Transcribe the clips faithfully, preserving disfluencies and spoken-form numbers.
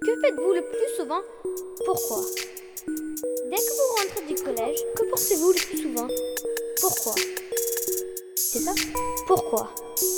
Que faites-vous le plus souvent? Pourquoi? Dès que vous rentrez du collège, que pensez-vous le plus souvent? Pourquoi? C'est ça? Pourquoi?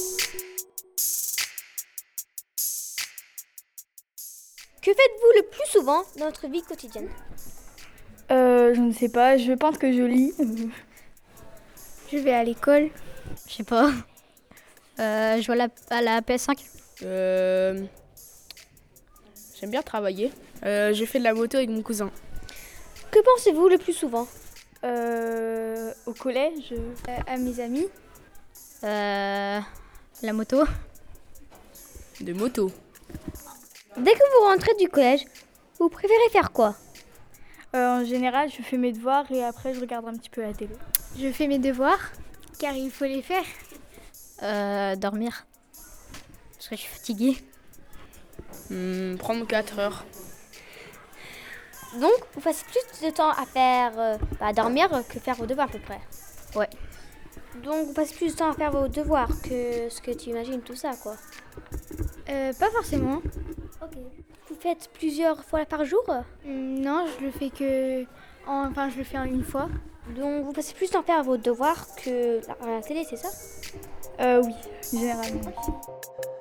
Que faites-vous le plus souvent dans votre vie quotidienne? Euh, je ne sais pas, je pense que je lis. Je vais à l'école. Je sais pas. Euh, je joue à la, à la P S cinq. Euh, J'aime bien travailler. Euh, je fais de la moto avec mon cousin. Que pensez-vous le plus souvent? Euh, au collège, euh, à mes amis. Euh, la moto. De moto. Dès que vous rentrez du collège, vous préférez faire quoi? Euh, en général, je fais mes devoirs et après je regarde un petit peu la télé. Je fais mes devoirs, car il faut les faire. Euh, dormir. Parce que je suis fatiguée. Hmm, prendre quatre heures. Donc, vous passez plus de temps à faire, euh, bah, à dormir que faire vos devoirs à peu près. Ouais. Donc, vous passez plus de temps à faire vos devoirs que ce que tu imagines, tout ça, quoi. Euh, pas forcément. Ok. Vous faites plusieurs fois par jour? Hum, Non, je le fais que... en- Enfin, je le fais en une fois. Donc, vous passez plus de temps à faire vos devoirs que la, la télé, c'est ça? Euh, oui, généralement, oui.